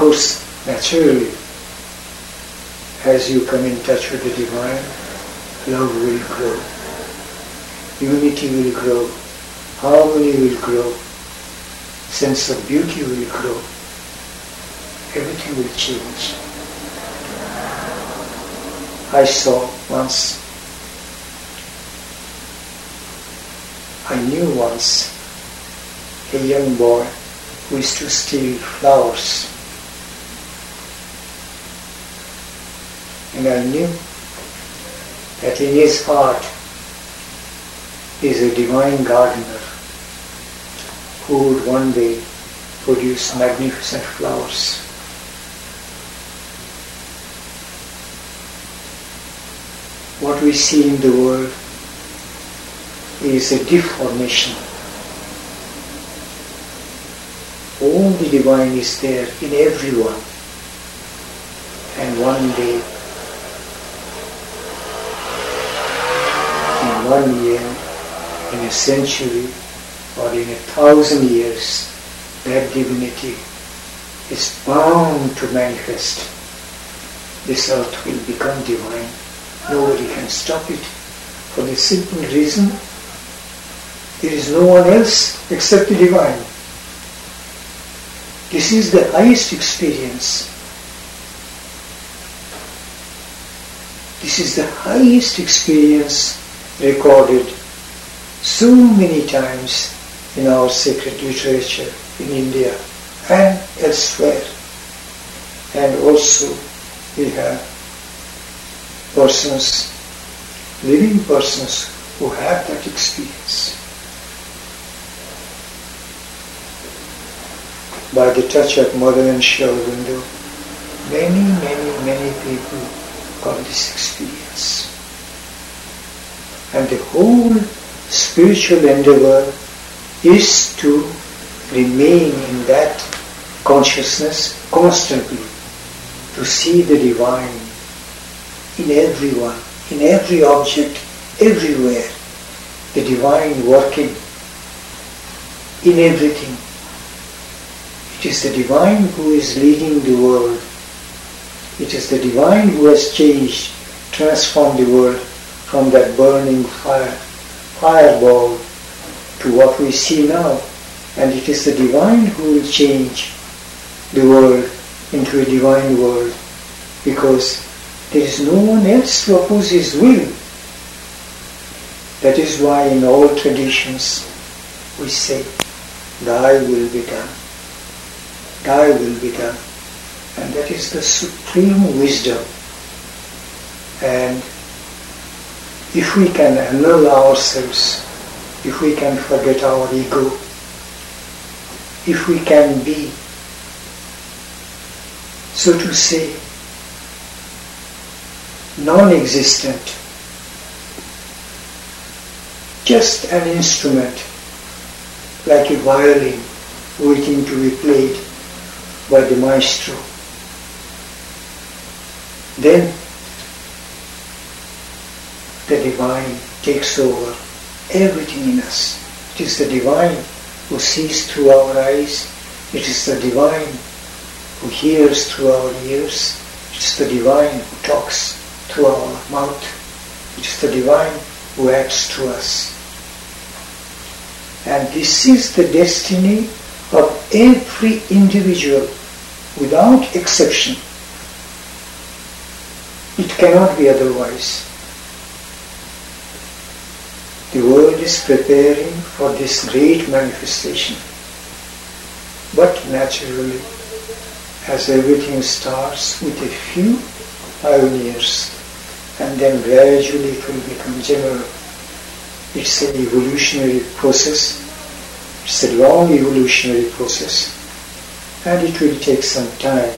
course, naturally, as you come in touch with the divine, love will grow, unity will grow, harmony will grow, sense of beauty will grow, everything will change. I saw once, I knew once a young boy who used to steal flowers. And I knew that in his heart is a divine gardener who would one day produce magnificent flowers. What we see in the world is a deformation. All the divine is there in everyone. And one day, in 1 year, in a century, or in 1,000 years, that divinity is bound to manifest. This earth will become divine. Nobody can stop it for the simple reason there is no one else except the divine. This is the highest experience. This is the highest experience recorded so many times in our sacred literature in India and elsewhere. And also we have persons, living persons who have that experience. By the touch of Mother and Sri Aurobindo, many people got this experience. And the whole spiritual endeavor is to remain in that consciousness constantly, to see the divine in everyone, in every object, everywhere. The divine working in everything. It is the divine who is leading the world. It is the divine who has changed, transformed the world from that burning fireball to what we see now. And it is the divine who will change the world into a divine world, because there is no one else to oppose his will. That is why in all traditions we say, Thy will be done. Thy will be done. And that is the supreme wisdom. And if we can annul ourselves, if we can forget our ego, if we can be, so to say, non-existent, just an instrument, like a violin waiting to be played by the maestro, then the divine takes over everything in us. It is the divine who sees through our eyes. It is the divine who hears through our ears. It is the divine who talks through our mouth. It is the divine who acts through us. And this is the destiny of every individual without exception. It cannot be otherwise. The world is preparing for this great manifestation. But naturally, as everything starts with a few pioneers, and then gradually it will become general. It's an evolutionary process. It's a long evolutionary process. And it will take some time.